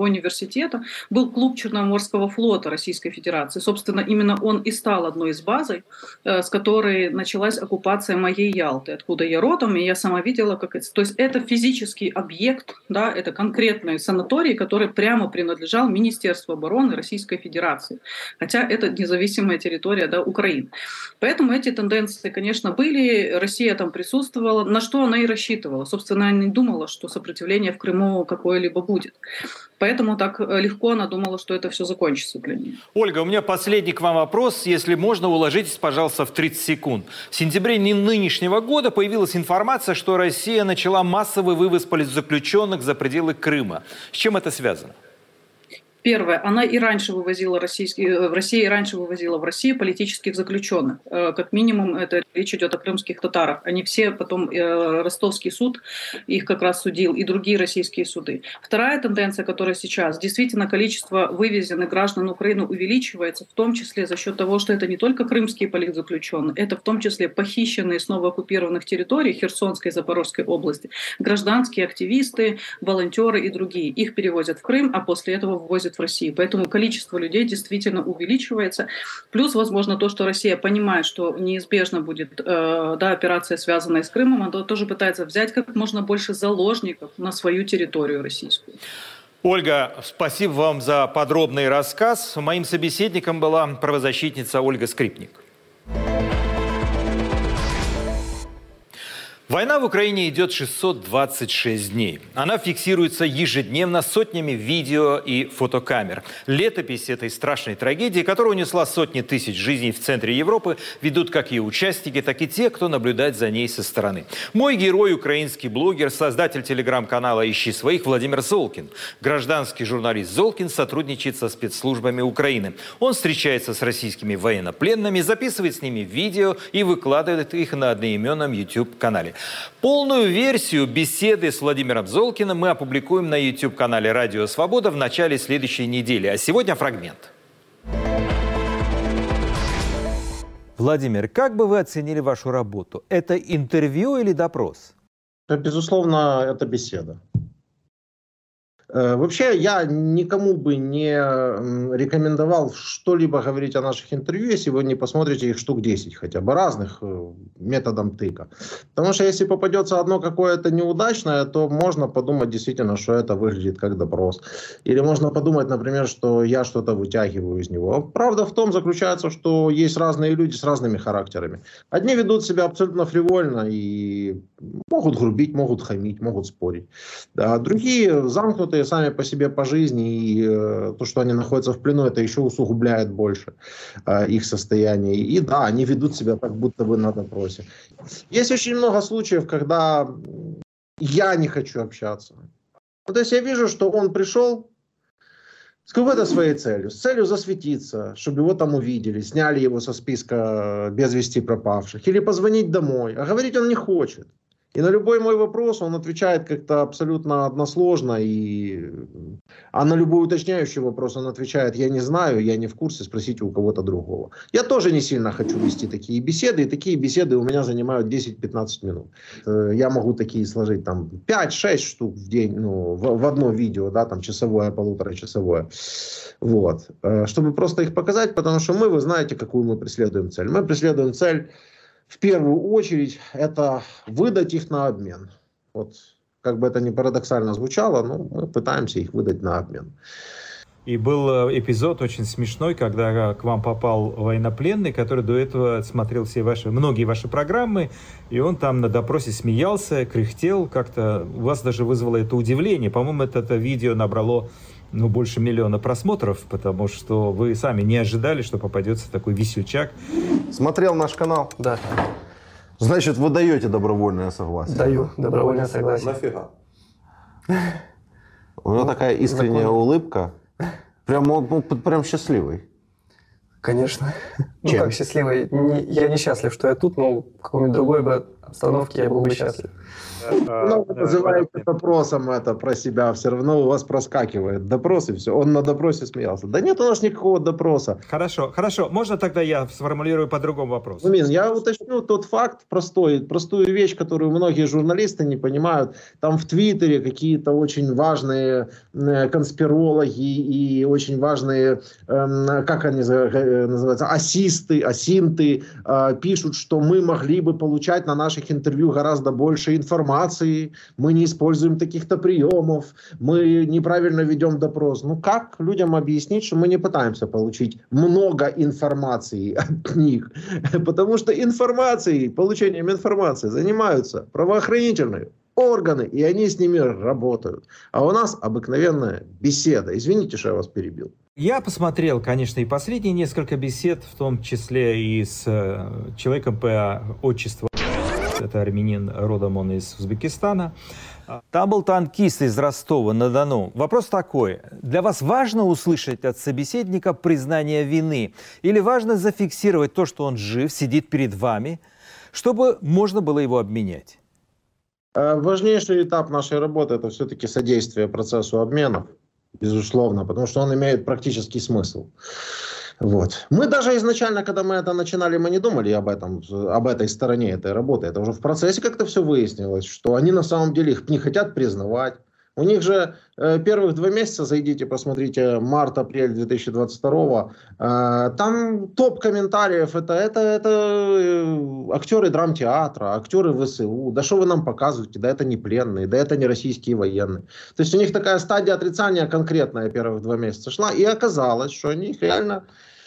университета был клуб Черноморского флота Российской Федерации. Собственно, именно он и стал одной из базой, с которой началась оккупация моей Ялты, откуда я родом, и я сама видела, как это... То есть это физический объект, да, это конкретный санаторий, который прямо принадлежал Министерству обороны Российской Федерации. Хотя это независимая территория, да, Украины. Поэтому эти тенденции, конечно, были, Россия там присутствовала, на что она и рассчитывала. Собственно, она не думала, что сопротивление в Крыму какое-либо будет. Поэтому так легко она думала, что это все закончится для нее. Ольга, у меня последний к вам вопрос. Если можно, уложитесь, пожалуйста, в 30 секунд. В сентябре нынешнего года появилась информация, что Россия начала массовый вывоз политзаключенных за пределы Крыма. С чем это связано? Первое, она и раньше вывозила Россия и раньше вывозила в Россию политических заключенных. Как минимум, это речь идет о крымских татарах. Они все потом, Ростовский суд их как раз судил, и другие российские суды. Вторая тенденция, которая сейчас, действительно, количество вывезенных граждан Украины увеличивается, в том числе за счет того, что это не только крымские политзаключенные, это в том числе похищенные с новооккупированных территорий Херсонской и Запорожской области, гражданские активисты, волонтеры и другие. Их перевозят в Крым, а после этого ввозят в Россию. Поэтому количество людей действительно увеличивается. Плюс, возможно, то, что Россия понимает, что неизбежно будет операция, связанная с Крымом, она тоже пытается взять как можно больше заложников на свою территорию российскую. Ольга, спасибо вам за подробный рассказ. Моим собеседником была правозащитница Ольга Скрипник. Война в Украине идет 626 дней. Она фиксируется ежедневно сотнями видео и фотокамер. Летопись этой страшной трагедии, которая унесла сотни тысяч жизней в центре Европы, ведут как ее участники, так и те, кто наблюдает за ней со стороны. Мой герой – украинский блогер, создатель телеграм-канала «Ищи своих» Владимир Золкин. Гражданский журналист Золкин сотрудничает со спецслужбами Украины. Он встречается с российскими военнопленными, записывает с ними видео и выкладывает их на одноименном YouTube-канале. Полную версию беседы с Владимиром Золкиным мы опубликуем на YouTube-канале «Радио Свобода» в начале следующей недели. А сегодня фрагмент. Владимир, как бы вы оценили вашу работу? Это интервью или допрос? Безусловно, это беседа. Вообще, я никому бы не рекомендовал что-либо говорить о наших интервью, если вы не посмотрите их штук 10 хотя бы разных методом тыка. Потому что если попадется одно какое-то неудачное, то можно подумать действительно, что это выглядит как допрос. Или можно подумать, например, что я что-то вытягиваю из него. Правда в том заключается, что есть разные люди с разными характерами. Одни ведут себя абсолютно фривольно и могут грубить, могут хамить, могут спорить. А другие замкнутые сами по себе по жизни, и то, что они находятся в плену, это еще усугубляет больше их состояние. И да, они ведут себя как будто бы на допросе. Есть очень много случаев, когда я не хочу общаться. То есть я вижу, что он пришел с какой-то своей целью. С целью засветиться, чтобы его там увидели, сняли его со списка без вести пропавших. Или позвонить домой. А говорить он не хочет. И на любой мой вопрос он отвечает как-то абсолютно односложно. А на любой уточняющий вопрос он отвечает: я не знаю, я не в курсе, спросите у кого-то другого. Я тоже не сильно хочу вести такие беседы. И такие беседы у меня занимают 10-15 минут. Я могу такие сложить там 5-6 штук в день, в одно видео, да, там часовое, полуторачасовое. Вот. Чтобы просто их показать, потому что вы знаете, какую мы преследуем цель. Мы преследуем цель, в первую очередь, это выдать их на обмен. Вот, как бы это ни парадоксально звучало, но мы пытаемся их выдать на обмен. И был эпизод очень смешной, когда к вам попал военнопленный, который до этого смотрел многие ваши программы, и он там на допросе смеялся, кряхтел, как-то у вас даже вызвало это удивление. По-моему, это видео набрало больше 1 миллиона просмотров, потому что вы сами не ожидали, что попадется такой весельчак. Смотрел наш канал? Да. Значит, вы даете добровольное согласие? Даю добровольное согласие. Нафига? У него такая искренняя улыбка. Прям счастливый. Конечно. Чем? Как счастливый. Я не счастлив, что я тут, но какой-нибудь другой бы обстановке я был бы счастлив. Ну, вы называете допросом это про себя, все равно у вас проскакивает допрос и все. Он на допросе смеялся. Да нет у нас никакого допроса. Хорошо. Можно тогда я сформулирую по другому вопросу? Мин, я уточню тот факт простую вещь, которую многие журналисты не понимают. Там в Твиттере какие-то очень важные конспирологи и очень важные, как они называются, асинты пишут, что мы могли бы получать на наших интервью гораздо больше информации, мы не используем таких-то приемов, мы неправильно ведем допрос. Ну как людям объяснить, что мы не пытаемся получить много информации от них? Потому что получением информации занимаются правоохранительные органы, и они с ними работают. А у нас обыкновенная беседа. Извините, что я вас перебил. Я посмотрел, конечно, и последние несколько бесед, в том числе и с человеком по отчеству. Это армянин, родом он из Узбекистана. Там был танкист из Ростова-на-Дону. Вопрос такой. Для вас важно услышать от собеседника признание вины? Или важно зафиксировать то, что он жив, сидит перед вами, чтобы можно было его обменять? Важнейший этап нашей работы – это все-таки содействие процессу обменов, безусловно, потому что он имеет практический смысл. Вот. Мы даже изначально, когда мы это начинали, мы не думали об этой стороне этой работы. Это уже в процессе как-то все выяснилось, что они на самом деле их не хотят признавать. У них же первых 2 месяца, зайдите, посмотрите, март-апрель 2022, там топ комментариев, это актеры драмтеатра, актеры ВСУ, да что вы нам показываете, да это не пленные, да это не российские военные. То есть у них такая стадия отрицания конкретная первых 2 месяца шла, и оказалось, что они реально,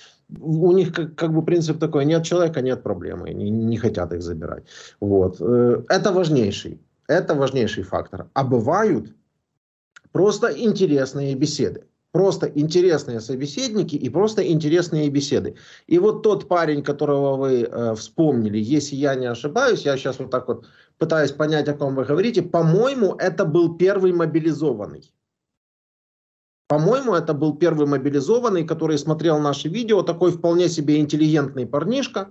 у них как бы принцип такой, нет человека, нет проблемы, они не хотят их забирать. Вот. Это важнейший фактор. А бывают просто интересные беседы. Просто интересные собеседники и просто интересные беседы. И вот тот парень, которого вы вспомнили, если я не ошибаюсь, я сейчас вот так вот пытаюсь понять, о ком вы говорите, по-моему, это был первый мобилизованный. По-моему, это был первый мобилизованный, который смотрел наши видео, такой вполне себе интеллигентный парнишка.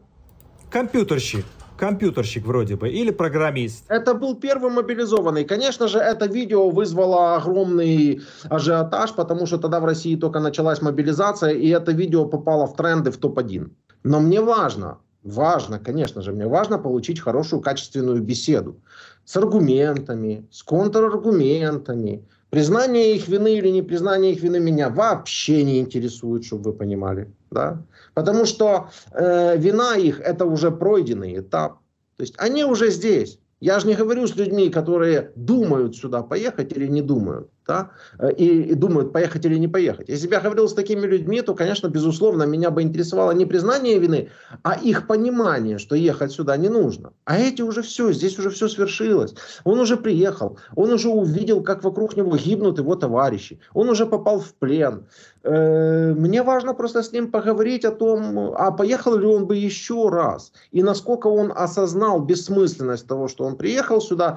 Компьютерщик вроде бы, или программист. Это был первый мобилизованный. Конечно же, это видео вызвало огромный ажиотаж, потому что тогда в России только началась мобилизация, и это видео попало в тренды в топ-1. Но мне важно, конечно же, мне важно получить хорошую, качественную беседу. С аргументами, с контраргументами. Признание их вины или не признание их вины меня вообще не интересует, чтобы вы понимали. Да? Потому что вина их – это уже пройденный этап. То есть они уже здесь. Я же не говорю с людьми, которые думают сюда поехать или не думают. Да? И думают, поехать или не поехать. Если бы я говорил с такими людьми, то, конечно, безусловно, меня бы интересовало не признание вины, а их понимание, что ехать сюда не нужно. А эти уже все, здесь уже все свершилось. Он уже приехал, он уже увидел, как вокруг него гибнут его товарищи. Он уже попал в плен. Мне важно просто с ним поговорить о том, а поехал ли он бы еще раз. И насколько он осознал бессмысленность того, что он приехал сюда.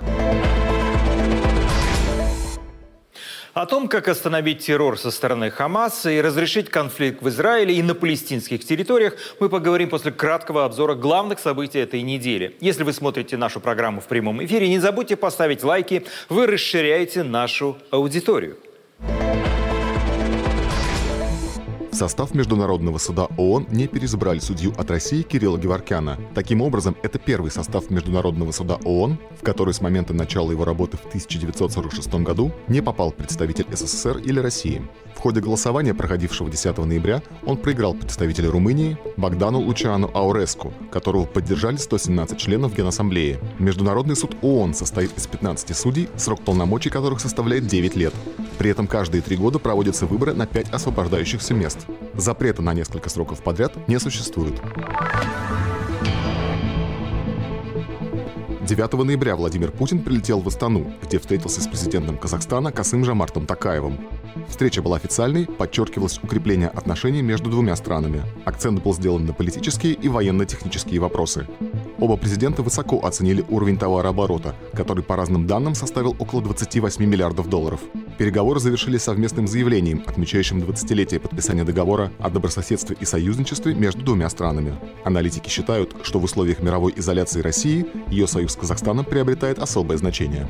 О том, как остановить террор со стороны Хамаса и разрешить конфликт в Израиле и на палестинских территориях, мы поговорим после краткого обзора главных событий этой недели. Если вы смотрите нашу программу в прямом эфире, не забудьте поставить лайки, вы расширяете нашу аудиторию. В состав Международного суда ООН не переизбрали судью от России Кирилла Геворкяна. Таким образом, это первый состав Международного суда ООН, в который с момента начала его работы в 1946 году не попал представитель СССР или России. В ходе голосования, проходившего 10 ноября, он проиграл представителю Румынии Богдану Лучиану Ауреску, которого поддержали 117 членов Генассамблеи. Международный суд ООН состоит из 15 судей, срок полномочий которых составляет 9 лет. При этом каждые 3 года проводятся выборы на 5 освобождающихся мест. Запрета на несколько сроков подряд не существует. 9 ноября Владимир Путин прилетел в Астану, где встретился с президентом Казахстана Касым-Жомартом Токаевым. Встреча была официальной, подчеркивалось укрепление отношений между двумя странами. Акцент был сделан на политические и военно-технические вопросы. Оба президента высоко оценили уровень товарооборота, который по разным данным составил около 28 миллиардов долларов. Переговоры завершились совместным заявлением, отмечающим 20-летие подписания договора о добрососедстве и союзничестве между двумя странами. Аналитики считают, что в условиях мировой изоляции России ее союз с Казахстаном приобретает особое значение.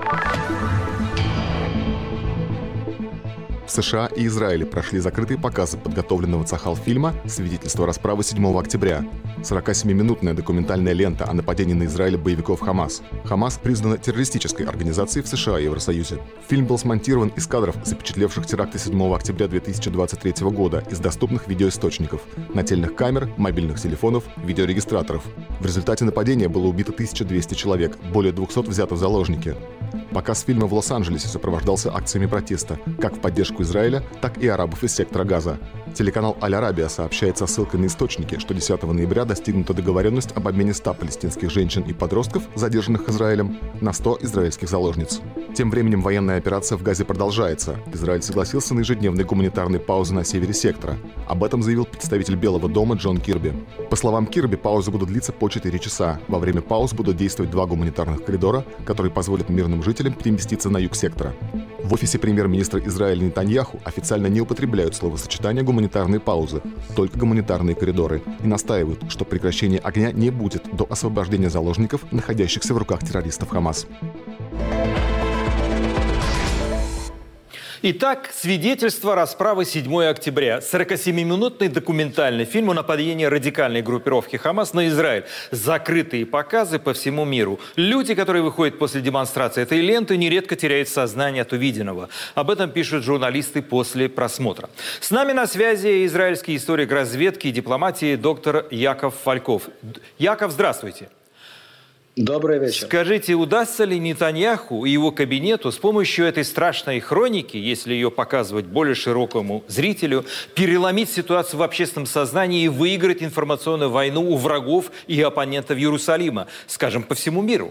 В США и Израиле прошли закрытые показы подготовленного Цахал-фильма «Свидетельство расправы 7 октября». 47-минутная документальная лента о нападении на Израиль боевиков Хамас. Хамас признана террористической организацией в США и Евросоюзе. Фильм был смонтирован из кадров, запечатлевших теракты 7 октября 2023 года из доступных видеоисточников, нательных камер, мобильных телефонов, видеорегистраторов. В результате нападения было убито 1200 человек, более 200 взято в заложники. Показ фильма в Лос-Анджелесе сопровождался акциями протеста, как в поддержку Израиля, так и арабов из сектора Газа. Телеканал «Аль-Арабия» сообщает со ссылкой на источники, что 10 ноября достигнута договоренность об обмене 100 палестинских женщин и подростков, задержанных Израилем, на 100 израильских заложниц. Тем временем военная операция в Газе продолжается. Израиль согласился на ежедневные гуманитарные паузы на севере сектора. Об этом заявил представитель Белого дома Джон Кирби. По словам Кирби, паузы будут длиться по 4 часа. Во время пауз будут действовать 2 гуманитарных коридора, которые позволят мирным жителям переместиться на юг сектора. В офисе премьер-министра Израиля Нетаньяху официально не употребляют словосочетание «гуманитарные паузы», только гуманитарные коридоры, и настаивают, что прекращения огня не будет до освобождения заложников, находящихся в руках террористов Хамас. Итак, свидетельство расправы 7 октября. 47-минутный документальный фильм о нападении радикальной группировки Хамас на Израиль. Закрытые показы по всему миру. Люди, которые выходят после демонстрации этой ленты, нередко теряют сознание от увиденного. Об этом пишут журналисты после просмотра. С нами на связи израильский историк разведки и дипломатии доктор Яков Фальков. Яков, здравствуйте. Добрый вечер. Скажите, удастся ли Нетаньяху и его кабинету с помощью этой страшной хроники, если ее показывать более широкому зрителю, переломить ситуацию в общественном сознании и выиграть информационную войну у врагов и оппонентов Иерусалима, скажем, по всему миру?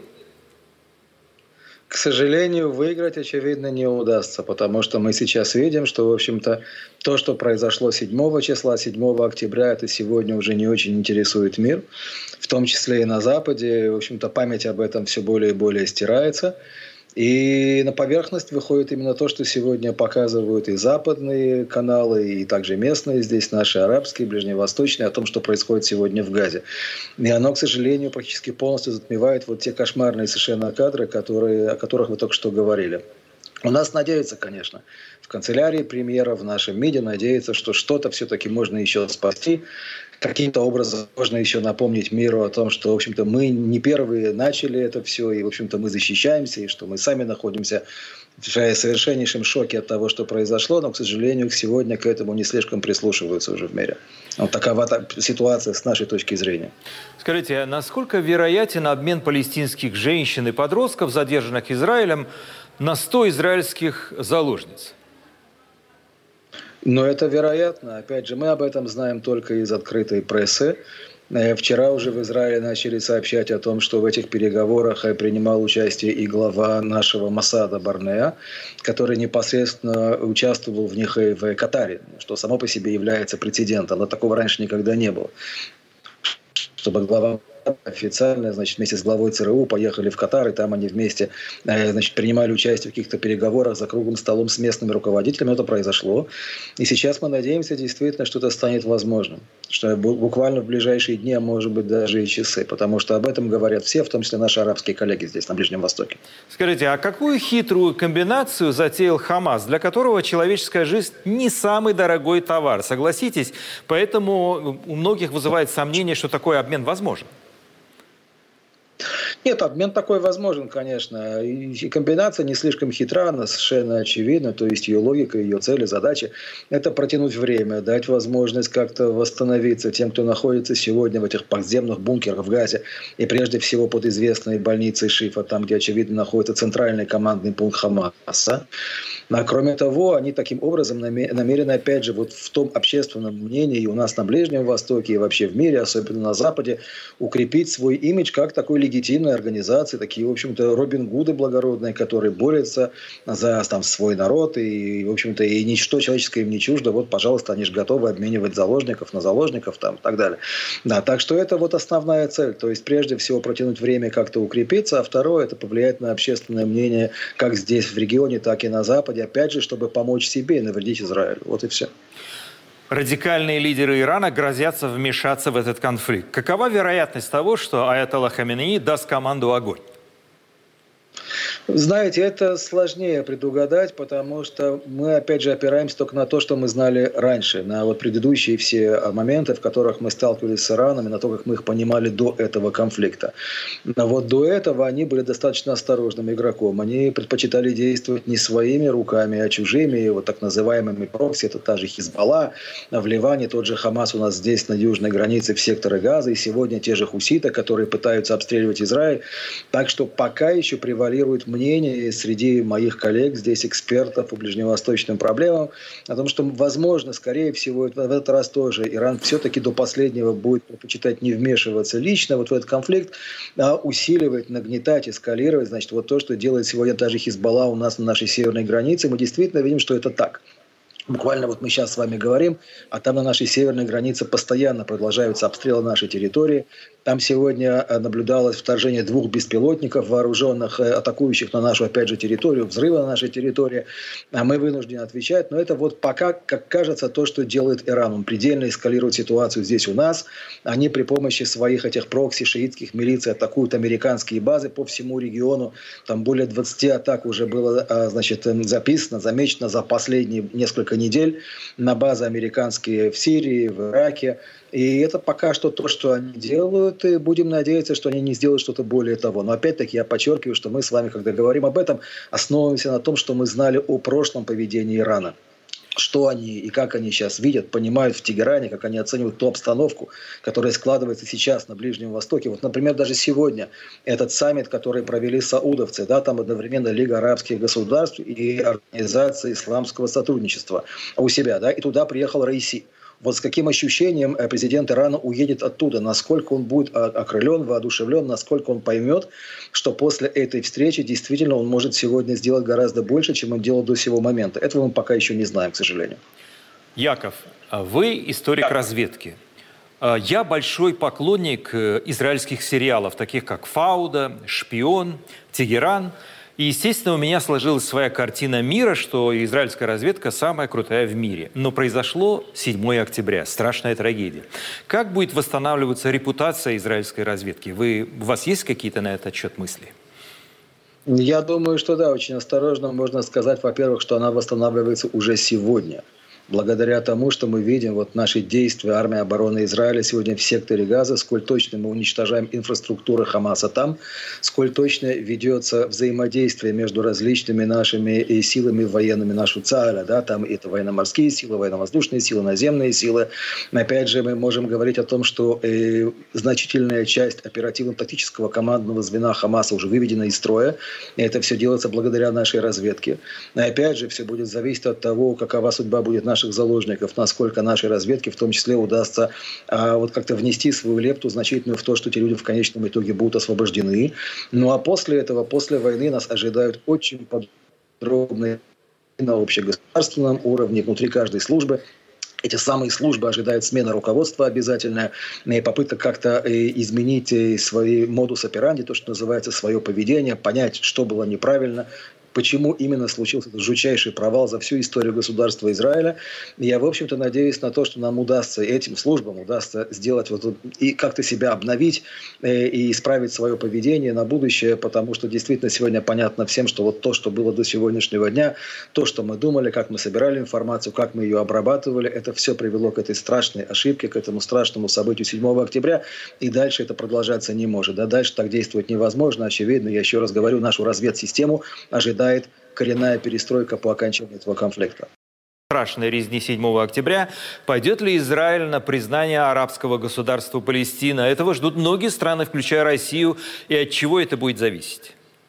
К сожалению, выиграть, очевидно, не удастся, потому что мы сейчас видим, что, в общем-то, то, что произошло 7 числа, 7 октября, это сегодня уже не очень интересует мир, в том числе и на Западе. В общем-то, память об этом все более и более стирается. И на поверхность выходит именно то, что сегодня показывают и западные каналы, и также местные здесь, наши арабские, ближневосточные, о том, что происходит сегодня в Газе. И оно, к сожалению, практически полностью затмевает вот те кошмарные совершенно кадры, о которых вы только что говорили. У нас надеются, конечно, в канцелярии премьера, в нашем МИДе надеются, что что-то все-таки можно еще спасти. Каким-то образом можно еще напомнить миру о том, что, в общем-то, мы не первые начали это все, и, в общем-то, мы защищаемся, и что мы сами находимся в совершеннейшем шоке от того, что произошло, но, к сожалению, сегодня к этому не слишком прислушиваются уже в мире. Вот такова ситуация с нашей точки зрения. Скажите, а насколько вероятен обмен палестинских женщин и подростков, задержанных Израилем, на 100 израильских заложниц? Но это вероятно. Опять же, мы об этом знаем только из открытой прессы. Вчера уже в Израиле начали сообщать о том, что в этих переговорах принимал участие и глава нашего Моссада Барнеа, который непосредственно участвовал в них и в Катаре, что само по себе является прецедентом. Но такого раньше никогда не было. Чтобы глава официально, значит, вместе с главой ЦРУ поехали в Катар, и там они вместе, значит, принимали участие в каких-то переговорах за круглым столом с местными руководителями. Это произошло. И сейчас мы надеемся действительно, что это станет возможным. Что буквально в ближайшие дни, а может быть даже и часы. Потому что об этом говорят все, в том числе наши арабские коллеги здесь, на Ближнем Востоке. Скажите, а какую хитрую комбинацию затеял Хамас, для которого человеческая жизнь не самый дорогой товар? Согласитесь? Поэтому у многих вызывает сомнение, что такой обмен возможен. Нет, обмен такой возможен, конечно. И комбинация не слишком хитра, она совершенно очевидна. То есть ее логика, ее цели, задачи – это протянуть время, дать возможность как-то восстановиться тем, кто находится сегодня в этих подземных бункерах в Газе. И прежде всего под известной больницей Шифа, там, где, очевидно, находится центральный командный пункт Хамаса. А кроме того, они таким образом намерены, опять же, вот в том общественном мнении и у нас на Ближнем Востоке, и вообще в мире, особенно на Западе, укрепить свой имидж как такой легитимной организации, такие, в общем-то, Робин Гуды благородные, которые борются за там, свой народ, и, в общем-то, и ничто человеческое им не чуждо. Вот, пожалуйста, они же готовы обменивать заложников на заложников там, и так далее. Да, так что это вот основная цель. То есть, прежде всего, протянуть время, как-то укрепиться, а второе, это повлиять на общественное мнение как здесь, в регионе, так и на Западе, опять же, чтобы помочь себе и навредить Израилю. Вот и все. Радикальные лидеры Ирана грозятся вмешаться в этот конфликт. Какова вероятность того, что аятолла Хаминеи даст команду «Огонь»? Знаете, это сложнее предугадать, потому что мы, опять же, опираемся только на то, что мы знали раньше, на вот предыдущие все моменты, в которых мы сталкивались с Ираном, и на то, как мы их понимали до этого конфликта. Но вот до этого они были достаточно осторожным игроком. Они предпочитали действовать не своими руками, а чужими, вот так называемыми прокси. Это та же Хизбалла, в Ливане тот же Хамас у нас здесь, на южной границе, в секторе Газа, и сегодня те же хуситы, которые пытаются обстреливать Израиль. Так что пока еще превалирует мнение среди моих коллег, здесь экспертов по ближневосточным проблемам, о том, что, возможно, скорее всего, в этот раз тоже Иран все-таки до последнего будет предпочитать не вмешиваться лично вот в этот конфликт, а усиливать, нагнетать, эскалировать. Значит, вот то, что делает сегодня даже Хизбалла у нас на нашей северной границе, мы действительно видим, что это так. Буквально вот мы сейчас с вами говорим, а там на нашей северной границе постоянно продолжаются обстрелы нашей территории. Там сегодня наблюдалось вторжение 2 беспилотников, вооруженных, атакующих на нашу, опять же, территорию, взрывы на нашей территории. А мы вынуждены отвечать. Но это вот пока, как кажется, то, что делает Иран. Он предельно эскалирует ситуацию здесь у нас. Они при помощи своих этих прокси, шиитских милиций атакуют американские базы по всему региону. Там более 20 атак уже было, значит, записано, замечено за последние несколько недель на базы американские в Сирии, в Ираке. И это пока что то, что они делают, и будем надеяться, что они не сделают что-то более того. Но опять-таки я подчеркиваю, что мы с вами, когда говорим об этом, основываемся на том, что мы знали о прошлом поведении Ирана. Что они и как они сейчас видят, понимают в Тегеране, как они оценивают ту обстановку, которая складывается сейчас на Ближнем Востоке. Вот, например, даже сегодня этот саммит, который провели саудовцы, да, там одновременно Лига арабских государств и Организация исламского сотрудничества у себя, да, и туда приехал Раиси. Вот с каким ощущением президент Ирана уедет оттуда, насколько он будет окрылен, воодушевлен, насколько он поймет, что после этой встречи действительно он может сегодня сделать гораздо больше, чем он делал до сего момента. Этого мы пока еще не знаем, к сожалению. Яков, вы историк разведки. Я большой поклонник израильских сериалов, таких как «Фауда», «Шпион», «Тегеран». И, естественно, у меня сложилась своя картина мира, что израильская разведка самая крутая в мире. Но произошло 7 октября, страшная трагедия. Как будет восстанавливаться репутация израильской разведки? У вас есть какие-то на этот счет мысли? Я думаю, что да, очень осторожно можно сказать, во-первых, что она восстанавливается уже сегодня. Благодаря тому, что мы видим вот наши действия армии обороны Израиля сегодня в секторе Газа, сколь точно мы уничтожаем инфраструктуру Хамаса там, сколь точно ведется взаимодействие между различными нашими силами военными, нашу ЦААля, да, там это военно-морские силы, военно-воздушные силы, наземные силы. Опять же, мы можем говорить о том, что значительная часть оперативно-тактического командного звена Хамаса уже выведена из строя. И это все делается благодаря нашей разведке. И опять же, все будет зависеть от того, какова судьба будет наших заложников, насколько нашей разведке в том числе удастся вот как-то внести свою лепту значительную в то, что эти люди в конечном итоге будут освобождены. Ну а после этого, после войны нас ожидают очень подробные на общегосударственном уровне, внутри каждой службы. Эти самые службы ожидают смена руководства обязательная, и попытка как-то изменить свои модус операнди, то, что называется, свое поведение, понять, что было неправильно, почему именно случился этот жутчайший провал за всю историю государства Израиля. Я, в общем-то, надеюсь на то, что нам удастся этим службам удастся сделать вот и как-то себя обновить и исправить свое поведение на будущее, потому что действительно сегодня понятно всем, что вот то, что было до сегодняшнего дня, то, что мы думали, как мы собирали информацию, как мы ее обрабатывали, это все привело к этой страшной ошибке, к этому страшному событию 7 октября, и дальше это продолжаться не может. Да? Дальше так действовать невозможно, очевидно. Я еще раз говорю, нашу разведсистему ожидает коренная перестройка по окончанию этого конфликта. Страшной резни 7 октября. Пойдет ли Израиль на признание арабского государства Палестина? Этого ждут многие страны, включая Россию. И от чего это будет зависеть?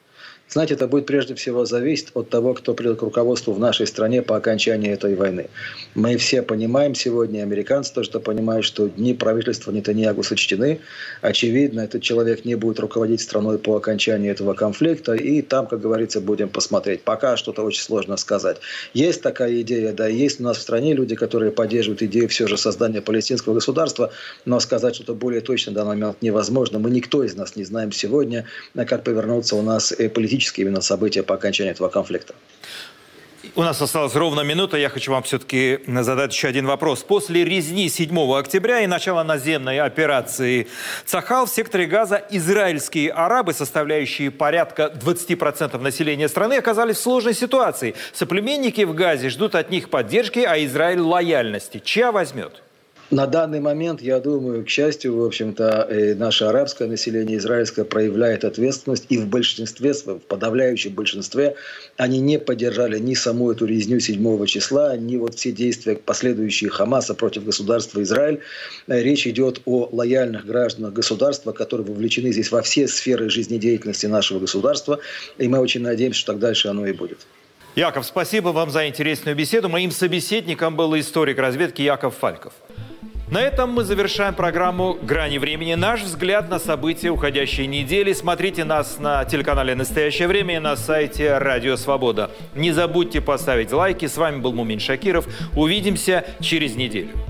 Знаете, это будет прежде всего зависеть от того, кто придет к руководству в нашей стране по окончании этой войны. Мы все понимаем сегодня, американцы тоже это понимают, что дни правительства Нетаньяху сочтены. Очевидно, этот человек не будет руководить страной по окончании этого конфликта. И там, как говорится, будем посмотреть. Пока что-то очень сложно сказать. Есть такая идея, да, есть у нас в стране люди, которые поддерживают идею все же создания палестинского государства, но сказать что-то более точно в данный момент невозможно. Мы никто из нас не знаем сегодня, как повернутся у нас политические именно события по окончанию этого конфликта. У нас осталась ровно минута. Я хочу вам все-таки задать еще один вопрос. После резни 7 октября и начала наземной операции «Цахал» в секторе Газа израильские арабы, составляющие порядка 20% населения страны, оказались в сложной ситуации. Соплеменники в Газе ждут от них поддержки, а Израиль лояльности. Чья возьмет? На данный момент, я думаю, к счастью, в общем-то, наше арабское население, израильское, проявляет ответственность. И в большинстве, в подавляющем большинстве, они не поддержали ни саму эту резню 7 числа, ни вот все действия, последующие Хамаса против государства Израиль. Речь идет о лояльных гражданах государства, которые вовлечены здесь во все сферы жизнедеятельности нашего государства. И мы очень надеемся, что так дальше оно и будет. Яков, спасибо вам за интересную беседу. Моим собеседником был историк разведки Яков Фальков. На этом мы завершаем программу «Грани времени». Наш взгляд на события уходящей недели. Смотрите нас на телеканале «Настоящее время» и на сайте «Радио Свобода». Не забудьте поставить лайки. С вами был Мумин Шакиров. Увидимся через неделю.